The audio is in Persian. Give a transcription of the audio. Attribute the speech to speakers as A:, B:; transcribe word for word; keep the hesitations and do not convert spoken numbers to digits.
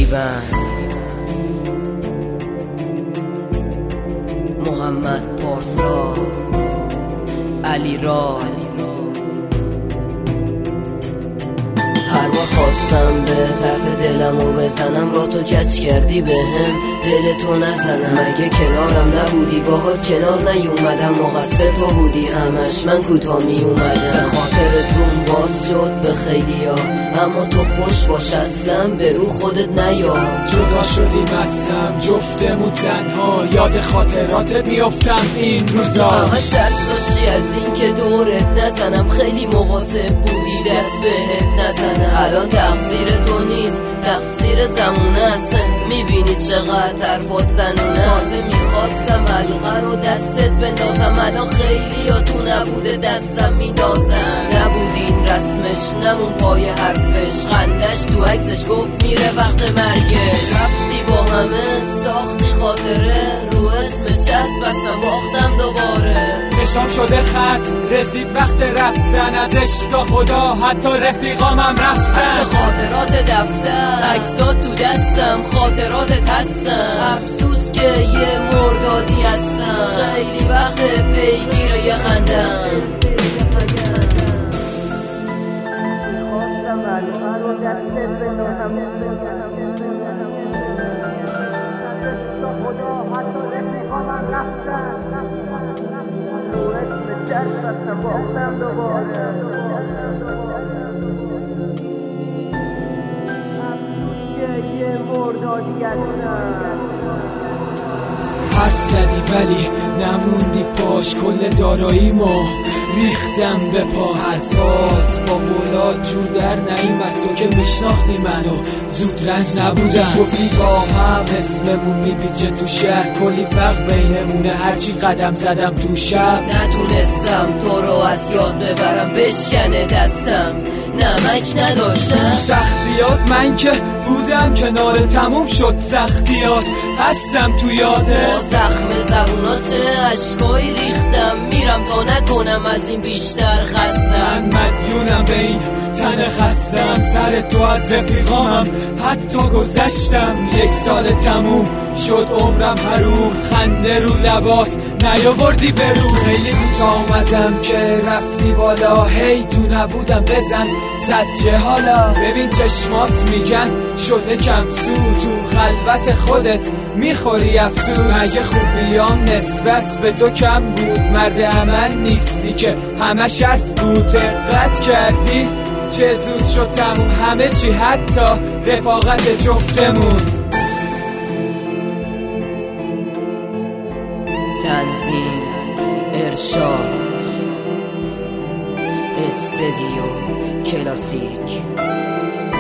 A: تیربند محمد پارسا علی را هر بار خواستم به طرف دلمو بزنم را تو کچ کردی به هم دل تو نزنم مگه کنارم نبودی باهات کنار نیومدم مقصر تو بودی همش من کوتاه می اومدم به خاطرتون باز شد به خیلی ها اما تو خوش باش اصلا به رو خودت نیا
B: جدا شدیم ازم جفتمون تنها یاد خاطراتت میافتم این روزا
A: همش درس داشتی از این که دورت نزنم خیلی مواظب بودی دست بهت نزنم الان تقصیر تو نیست تقصیر زمونه است میبینی چقدر حرفات زنونه تازه میخواستم حلقه رو دستت بندازم الان خیلی ها تو نبوده دستم میدازم نبود این رسمش نمون پای حرفش خندش تو عکسش گفت میره وقت مرگش رفتی با همه ساختی خاطره رو اسم چت بسم باختم دوباره
B: چشام شده خط رسید وقت رفتن از عشق تا خدا حتی رفیقامم رفتن
A: حتی خاطرات دفتر عکسات تو دستم خاطراتت هستم افسوس که یه مردادی هستم خیلی وقت پیگیر یه خندم
B: حرف زدی ولی نموندی پاش کل داراییمو ریختم به پا حرفات با بولاد جور در نیومد تو که میشناختی منو زود رنج نبودم گفتی با هم اسممون میپیچه تو شهر کلی فرق بینمونه هرچی قدم زدم تو شب
A: نتونستم تو رو از یاد ببرم بشکنه دستم نمک نداشتم
B: سختیات من که بودم کنار تموم شد سختیات هستم تو یاده
A: با زخم زبونا چه عشقایی ریختم میرم تا نکنم از این بیشتر خستم
B: من مدیونم به این تن خستم سر تو از رفیقامم حتی گذشتم یک سال تموم شد عمرم حروم خنده رو لبات نیاوردی برو خیلی کوتاه آمدم که رفتی بالا هی تو نبودم بزن زجه حالا ببین چشمات میگن شده کم سو تو خلوت خودت میخوری افسوس مگه خوبیام نسبت به تو کم بود مرد عمل نیستی که همه شرط بود دقت کردی چه زود شد تموم همه چی حتی رفاقت جفتمون
A: تنظیم ارشاد استدیو کلاسیک